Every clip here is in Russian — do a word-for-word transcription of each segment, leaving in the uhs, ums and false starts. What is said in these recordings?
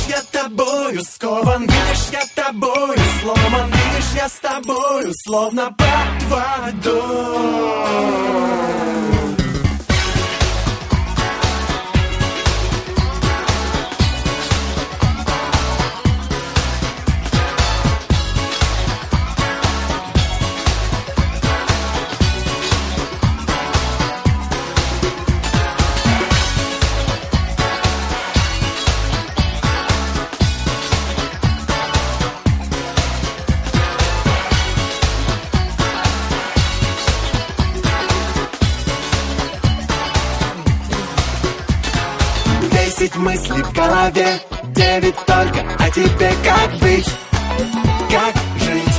видишь, я тобою скован, видишь, я тобою сломан, видишь, я с тобою, словно под водой. Десять мыслей в голове, девять только о тебе. Как быть, как жить?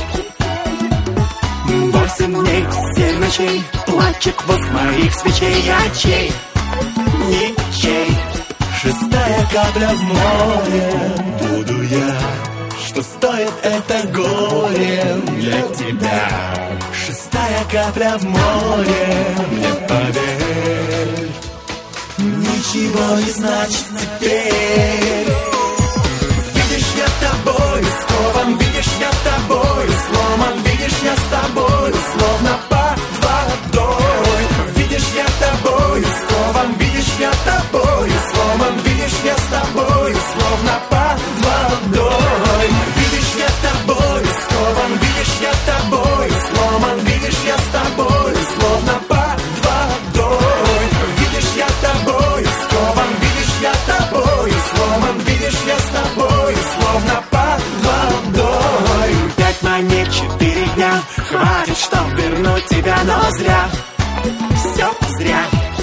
Восемь дней, семь ночей, плачет хвост моих свечей. Я чей? Ничей. Шестая капля в море, буду я. Что стоит это горе для тебя? Шестая капля в море, мне поверь, ничего не значит теперь. Видишь, я тобою скован, видишь, я тобою сломан, видишь, я с тобою, словно под водой. Видишь, я тобою скован, видишь, я тобою сломан, видишь, я с тобою, словно под водой. Видишь, я тобою скован, видишь, я тобою сломан, видишь, я с тобою, словно под водой. Видишь, я тобою скован, видишь, я тобою сломан, видишь, я с тобою, словно под водой. Пять монет, четыре дня, хватит, чтоб вернуть тебя, но зря, все зря.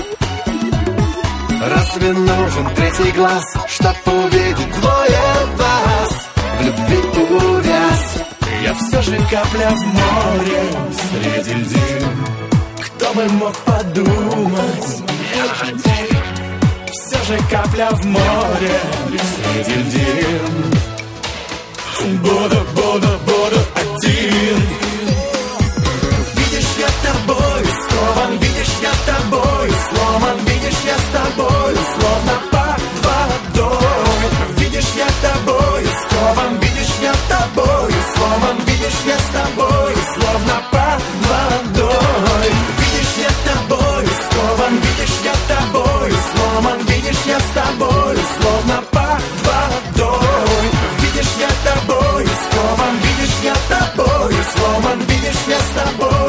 Разве нужен третий глаз, чтоб увидеть двое вас? В любви увяз, я все же капля в море среди льдин. Кто бы мог подумать, я один. Все же капля в море среди льдин. Буду, буду, буду один. Видишь, я тобою скован, видишь, я тобою сломан, видишь, я с тобою, словно под водой. Видишь, я тобою скован, видишь, я тобою сломан, видишь, я с тобою, словно под водой. Видишь, я тобою скован, видишь, я тобою сломан, видишь, я с тобою, словно под водой. Видишь, я тобою скован, видишь, я тобою сломан, видишь, я с тобой.